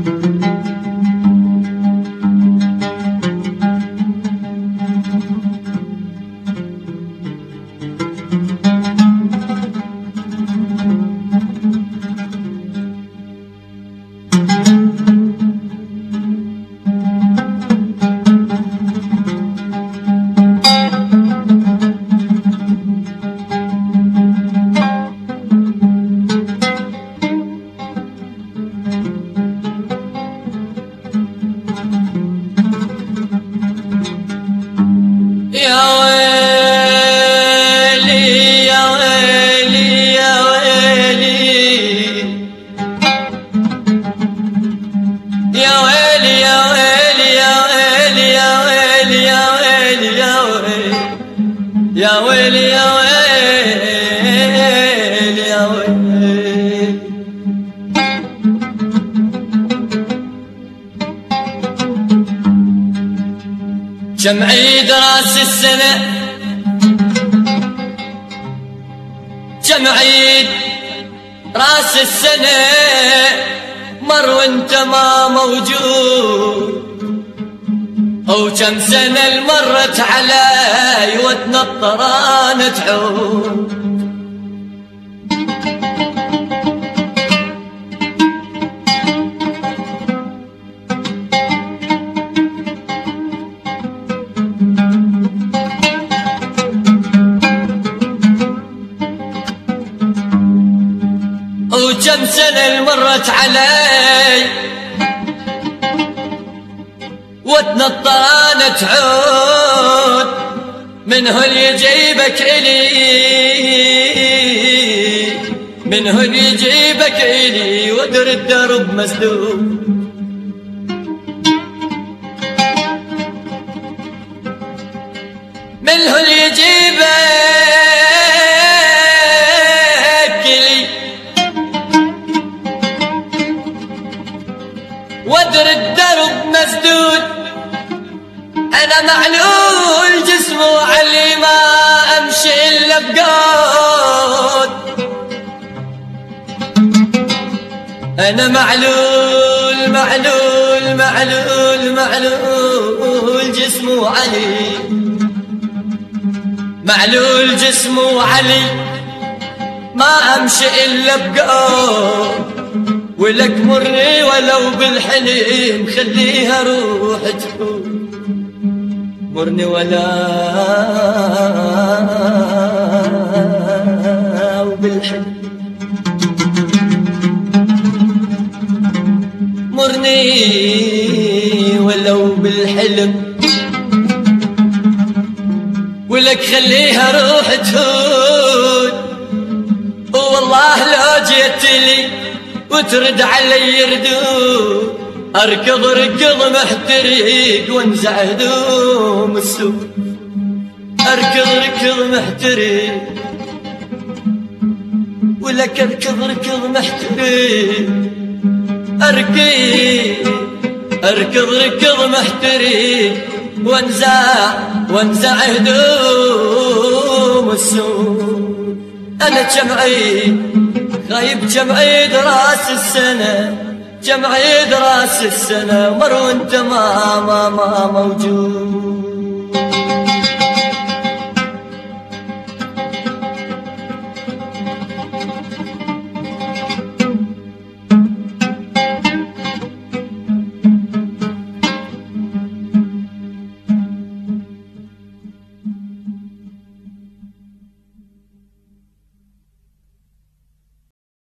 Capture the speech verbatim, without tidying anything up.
يا ويلي يا ويلي يا ويلي. كم عيد راس السنة، كم عيد راس السنة مر وانت ما موجود، او كم سنة مرت علي وتنطران تعود. وكم سنة مرت علي وتنطران تعود، من هل يجيبك إلي، من هل يجيبك إلي ودر الدرب مسدود. من هل يجيبك إلي ودر الدرب مسدود. أنا معلول جسم وعلي ما أمشي إلا بقود، أنا معلول معلول معلول معلول جسم وعلي، معلول جسم وعلي ما أمشي إلا بقود. ولك مرني ولو بالحلم خليها روح تفوت، مرني ولا بالحلم، مرني ولو بالحلم. ولك خليها روح تفوت، والله لو جيت لي وترد علي ردود، اركض ركض محترق وانزع هدوم السوق، اركض ركض محترق. ولك اركض ركض محترق، اركض اركض ركض محترق وانزع وانزع هدوم السوق. انا كم عيد غايب، كم عيد راس السنة، كم عيد راس السنة مر وانت ما ما ما موجود.